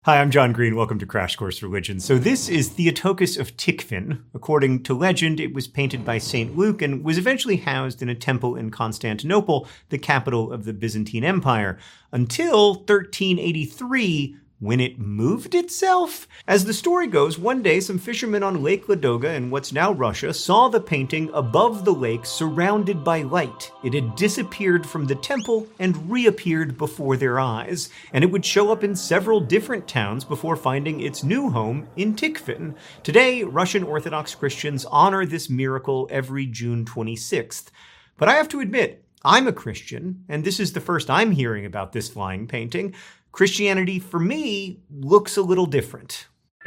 Hi, I'm John Green. Welcome to Crash Course Religion. So this is Theotokos of Tikhvin. According to legend, it was painted by St. Luke and was eventually housed in a temple in Constantinople, the capital of the Byzantine Empire, until 1383, when it moved itself? As the story goes, one day some fishermen on Lake Ladoga in what's now Russia saw the painting above the lake surrounded by light. It had disappeared from the temple and reappeared before their eyes, and it would show up in several different towns before finding its new home in Tikhvin. Today, Russian Orthodox Christians honor this miracle every June 26th. But I have to admit, I'm a Christian, and this is the first I'm hearing about this flying painting. Christianity, for me, looks a little different.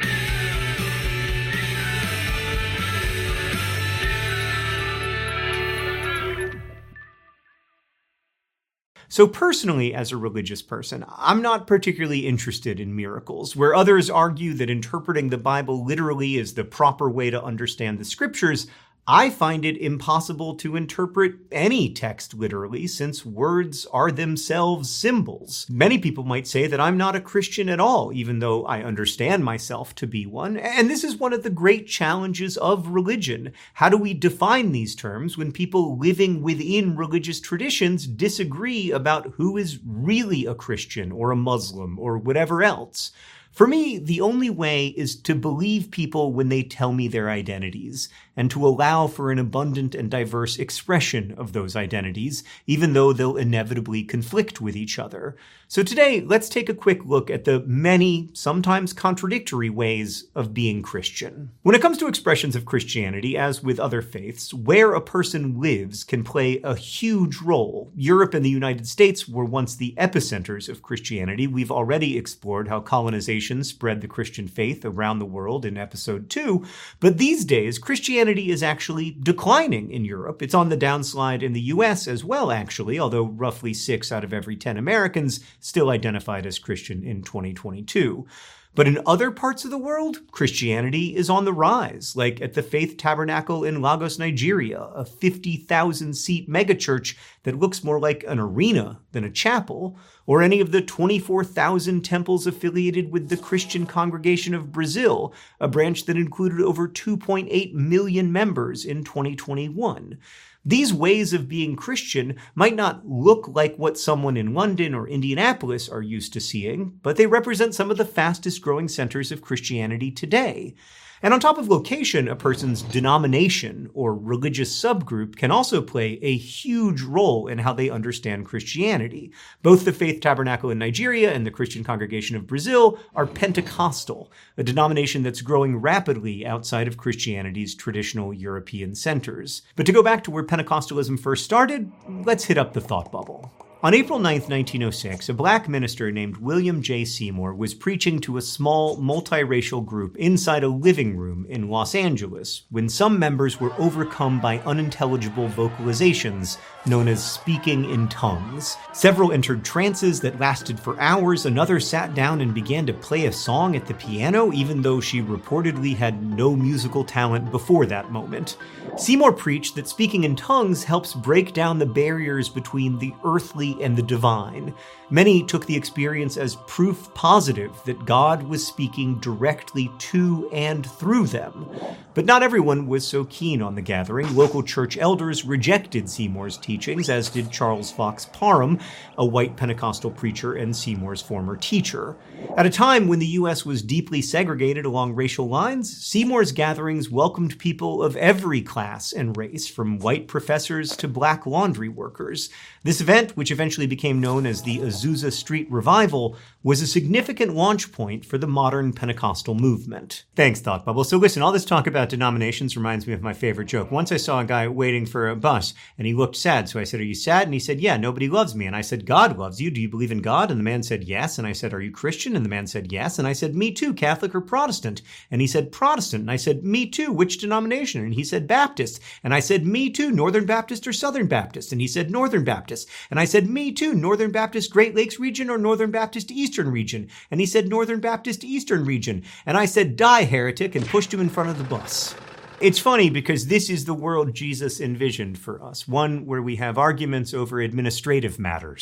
So personally, as a religious person, I'm not particularly interested in miracles. Where others argue that interpreting the Bible literally is the proper way to understand the scriptures, I find it impossible to interpret any text literally, since words are themselves symbols. Many people might say that I'm not a Christian at all, even though I understand myself to be one. And this is one of the great challenges of religion. How do we define these terms when people living within religious traditions disagree about who is really a Christian or a Muslim or whatever else? For me, the only way is to believe people when they tell me their identities, and to allow for an abundant and diverse expression of those identities, even though they'll inevitably conflict with each other. So today, let's take a quick look at the many, sometimes contradictory ways of being Christian. When it comes to expressions of Christianity, as with other faiths, where a person lives can play a huge role. Europe and the United States were once the epicenters of Christianity. We've already explored how colonization spread the Christian faith around the world in episode 2, but these days, Christianity is actually declining in Europe. It's on the downslide in the US as well, actually, although roughly 6 out of every 10 Americans still identified as Christian in 2022. But in other parts of the world, Christianity is on the rise, like at the Faith Tabernacle in Lagos, Nigeria, a 50,000-seat megachurch that looks more like an arena than a chapel, or any of the 24,000 temples affiliated with the Christian Congregation of Brazil, a branch that included over 2.8 million members in 2021. These ways of being Christian might not look like what someone in London or Indianapolis are used to seeing, but they represent some of the fastest growing centers of Christianity today. And on top of location, a person's denomination or religious subgroup can also play a huge role in how they understand Christianity. Both the Faith Tabernacle in Nigeria and the Christian Congregation of Brazil are Pentecostal, a denomination that's growing rapidly outside of Christianity's traditional European centers. But to go back to where Pentecostalism first started, let's hit up the thought bubble. On April 9, 1906, a black minister named William J. Seymour was preaching to a small, multiracial group inside a living room in Los Angeles when some members were overcome by unintelligible vocalizations known as speaking in tongues. Several entered trances that lasted for hours. Another sat down and began to play a song at the piano, even though she reportedly had no musical talent before that moment. Seymour preached that speaking in tongues helps break down the barriers between the earthly and the divine. Many took the experience as proof positive that God was speaking directly to and through them. But not everyone was so keen on the gathering. Local church elders rejected Seymour's teachings, as did Charles Fox Parham, a white Pentecostal preacher and Seymour's former teacher. At a time when the U.S. was deeply segregated along racial lines, Seymour's gatherings welcomed people of every class and race, from white professors to black laundry workers. This event, which eventually became known as the Azusa Street Revival, was a significant launch point for the modern Pentecostal movement. Thanks, Thought Bubble. So listen, all this talk about denominations reminds me of my favorite joke. Once I saw a guy waiting for a bus, and he looked sad. So I said, "Are you sad?" And he said, "Yeah, nobody loves me." And I said, "God loves you. Do you believe in God?" And the man said, "Yes." And I said, "Are you Christian?" And the man said, "Yes." And I said, "Me too, Catholic or Protestant?" And he said, "Protestant." And I said, "Me too. Which denomination?" And he said, "Baptist." And I said, "Me too. Northern Baptist or Southern Baptist?" And he said, "Northern Baptist." And I said, "Me too. Northern Baptist Great Lakes region or Northern Baptist Eastern region?" And he said, "Northern Baptist Eastern region." And I said, "Die, heretic," and pushed him in front of the bus. It's funny because this is the world Jesus envisioned for us, one where we have arguments over administrative matters.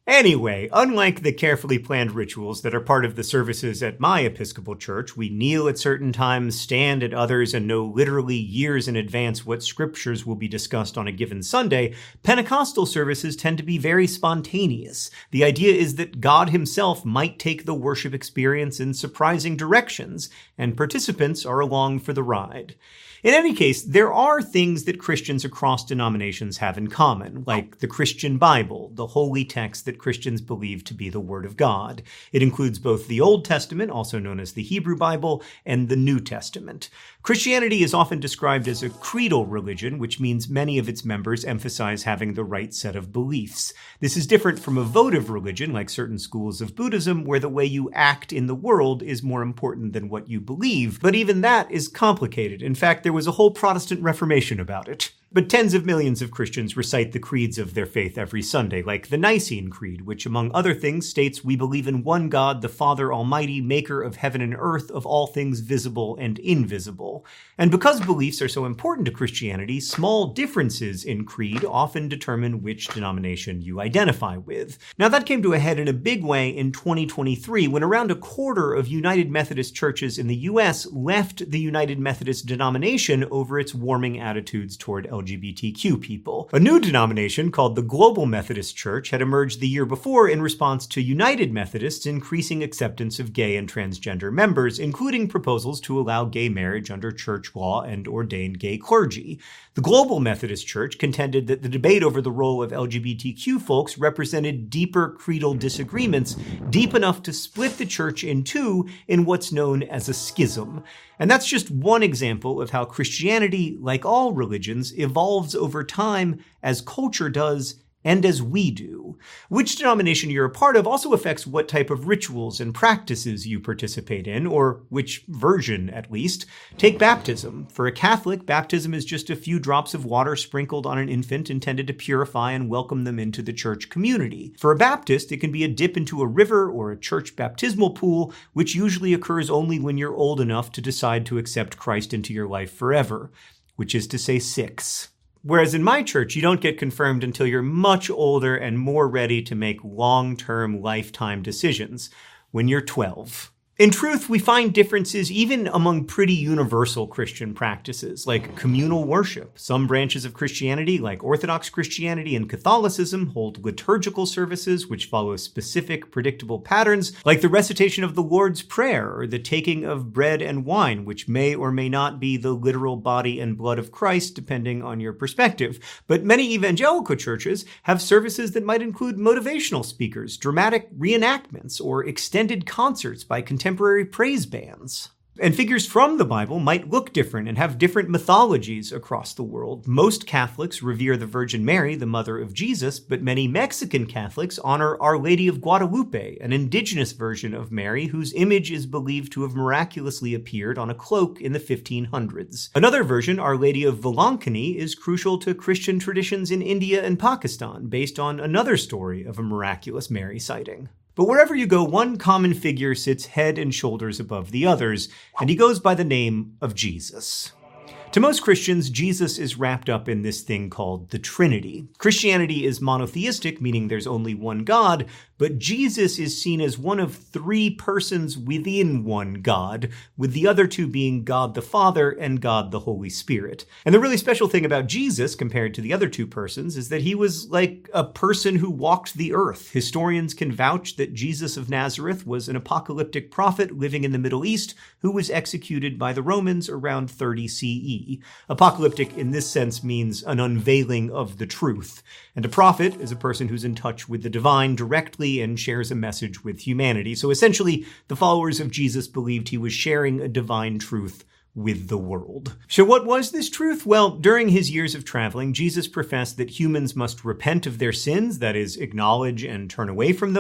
Anyway, unlike the carefully planned rituals that are part of the services at my Episcopal church, we kneel at certain times, stand at others, and know literally years in advance what scriptures will be discussed on a given Sunday, Pentecostal services tend to be very spontaneous. The idea is that God himself might take the worship experience in surprising directions, and participants are along for the ride. In any case, there are things that Christians across denominations have in common, like the Christian Bible, the holy text that Christians believe to be the Word of God. It includes both the Old Testament, also known as the Hebrew Bible, and the New Testament. Christianity is often described as a creedal religion, which means many of its members emphasize having the right set of beliefs. This is different from a votive religion, like certain schools of Buddhism, where the way you act in the world is more important than what you believe. But even that is complicated. In fact, there was a whole Protestant Reformation about it. But tens of millions of Christians recite the creeds of their faith every Sunday, like the Nicene Creed, which, among other things, states, "We believe in one God, the Father Almighty, maker of heaven and earth, of all things visible and invisible." And because beliefs are so important to Christianity, small differences in creed often determine which denomination you identify with. Now, that came to a head in a big way in 2023, when around a quarter of United Methodist churches in the U.S. left the United Methodist denomination over its warming attitudes toward LGBTQ people. A new denomination called the Global Methodist Church had emerged the year before in response to United Methodists' increasing acceptance of gay and transgender members, including proposals to allow gay marriage under church law and ordain gay clergy. The Global Methodist Church contended that the debate over the role of LGBTQ folks represented deeper creedal disagreements, deep enough to split the church in two in what's known as a schism. And that's just one example of how Christianity, like all religions, evolves over time as culture does and as we do. Which denomination you're a part of also affects what type of rituals and practices you participate in, or which version, at least. Take baptism. For a Catholic, baptism is just a few drops of water sprinkled on an infant intended to purify and welcome them into the church community. For a Baptist, it can be a dip into a river or a church baptismal pool, which usually occurs only when you're old enough to decide to accept Christ into your life forever, which is to say 6. Whereas in my church, you don't get confirmed until you're much older and more ready to make long-term, lifetime decisions, when you're 12. In truth, we find differences even among pretty universal Christian practices, like communal worship. Some branches of Christianity, like Orthodox Christianity and Catholicism, hold liturgical services which follow specific, predictable patterns, like the recitation of the Lord's Prayer or the taking of bread and wine, which may or may not be the literal body and blood of Christ, depending on your perspective. But many evangelical churches have services that might include motivational speakers, dramatic reenactments, or extended concerts by contemporary praise bands. And figures from the Bible might look different and have different mythologies across the world. Most Catholics revere the Virgin Mary, the mother of Jesus, but many Mexican Catholics honor Our Lady of Guadalupe, an indigenous version of Mary whose image is believed to have miraculously appeared on a cloak in the 1500s. Another version, Our Lady of Velankani, is crucial to Christian traditions in India and Pakistan, based on another story of a miraculous Mary sighting. But wherever you go, one common figure sits head and shoulders above the others, and he goes by the name of Jesus. To most Christians, Jesus is wrapped up in this thing called the Trinity. Christianity is monotheistic, meaning there's only one God, but Jesus is seen as one of 3 persons within one God, with the other 2 being God the Father and God the Holy Spirit. And the really special thing about Jesus, compared to the other 2 persons, is that he was like a person who walked the earth. Historians can vouch that Jesus of Nazareth was an apocalyptic prophet living in the Middle East who was executed by the Romans around 30 CE. Apocalyptic in this sense means an unveiling of the truth. And a prophet is a person who's in touch with the divine directly and shares a message with humanity. So essentially, the followers of Jesus believed he was sharing a divine truth with the world. So what was this truth? Well, during his years of traveling, Jesus professed that humans must repent of their sins, that is, acknowledge and turn away from them,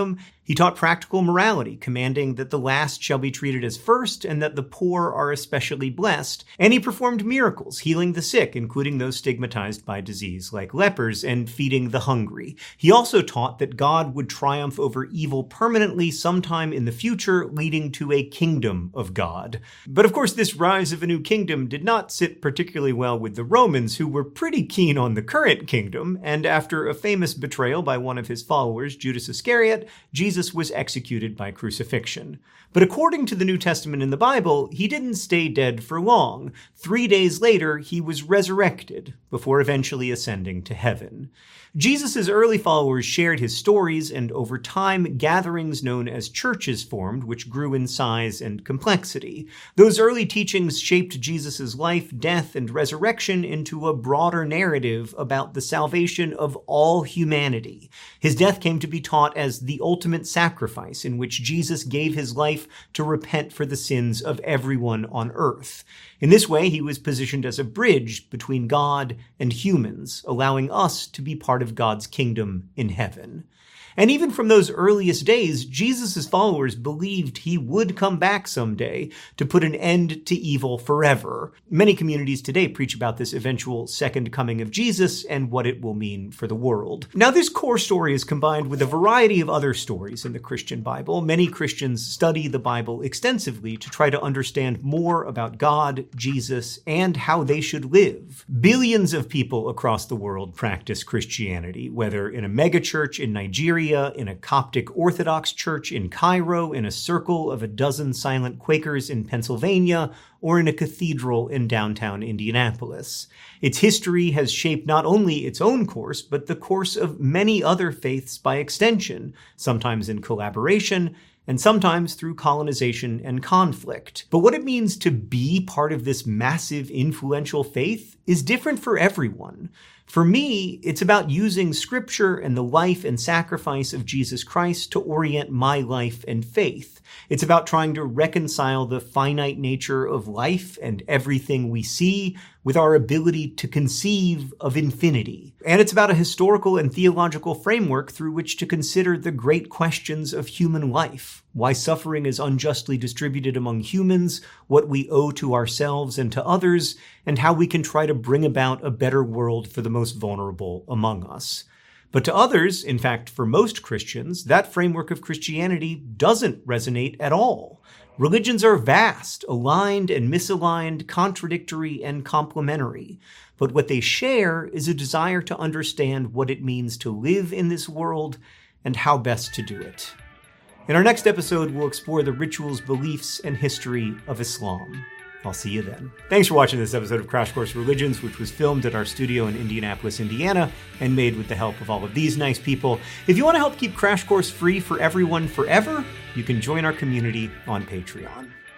He taught practical morality, commanding that the last shall be treated as first and that the poor are especially blessed. And he performed miracles, healing the sick, including those stigmatized by disease like lepers, and feeding the hungry. He also taught that God would triumph over evil permanently sometime in the future, leading to a kingdom of God. But of course, this rise of a new kingdom did not sit particularly well with the Romans, who were pretty keen on the current kingdom, and after a famous betrayal by one of his followers, Judas Iscariot, Jesus was executed by crucifixion. But according to the New Testament in the Bible, he didn't stay dead for long. 3 days later, he was resurrected, before eventually ascending to heaven. Jesus' early followers shared his stories, and over time, gatherings known as churches formed, which grew in size and complexity. Those early teachings shaped Jesus' life, death, and resurrection into a broader narrative about the salvation of all humanity. His death came to be taught as the ultimate sacrifice, in which Jesus gave his life to repent for the sins of everyone on earth. In this way, he was positioned as a bridge between God and humans, allowing us to be part of God's kingdom in heaven. And even from those earliest days, Jesus' followers believed he would come back someday to put an end to evil forever. Many communities today preach about this eventual second coming of Jesus and what it will mean for the world. Now, this core story is combined with a variety of other stories in the Christian Bible. Many Christians study the Bible extensively to try to understand more about God, Jesus, and how they should live. Billions of people across the world practice Christianity, whether in a megachurch in Nigeria, in a Coptic Orthodox church in Cairo, in a circle of a dozen silent Quakers in Pennsylvania, or in a cathedral in downtown Indianapolis. Its history has shaped not only its own course, but the course of many other faiths by extension, sometimes in collaboration, and sometimes through colonization and conflict. But what it means to be part of this massive, influential faith is different for everyone. For me, it's about using Scripture and the life and sacrifice of Jesus Christ to orient my life and faith. It's about trying to reconcile the finite nature of life and everything we see with our ability to conceive of infinity. And it's about a historical and theological framework through which to consider the great questions of human life: why suffering is unjustly distributed among humans, what we owe to ourselves and to others, and how we can try to bring about a better world for the most vulnerable among us. But to others, in fact, for most Christians, that framework of Christianity doesn't resonate at all. Religions are vast, aligned and misaligned, contradictory and complementary. But what they share is a desire to understand what it means to live in this world and how best to do it. In our next episode, we'll explore the rituals, beliefs, and history of Islam. I'll see you then. Thanks for watching this episode of Crash Course Religions, which was filmed at our studio in Indianapolis, Indiana, and made with the help of all of these nice people. If you want to help keep Crash Course free for everyone forever, you can join our community on Patreon.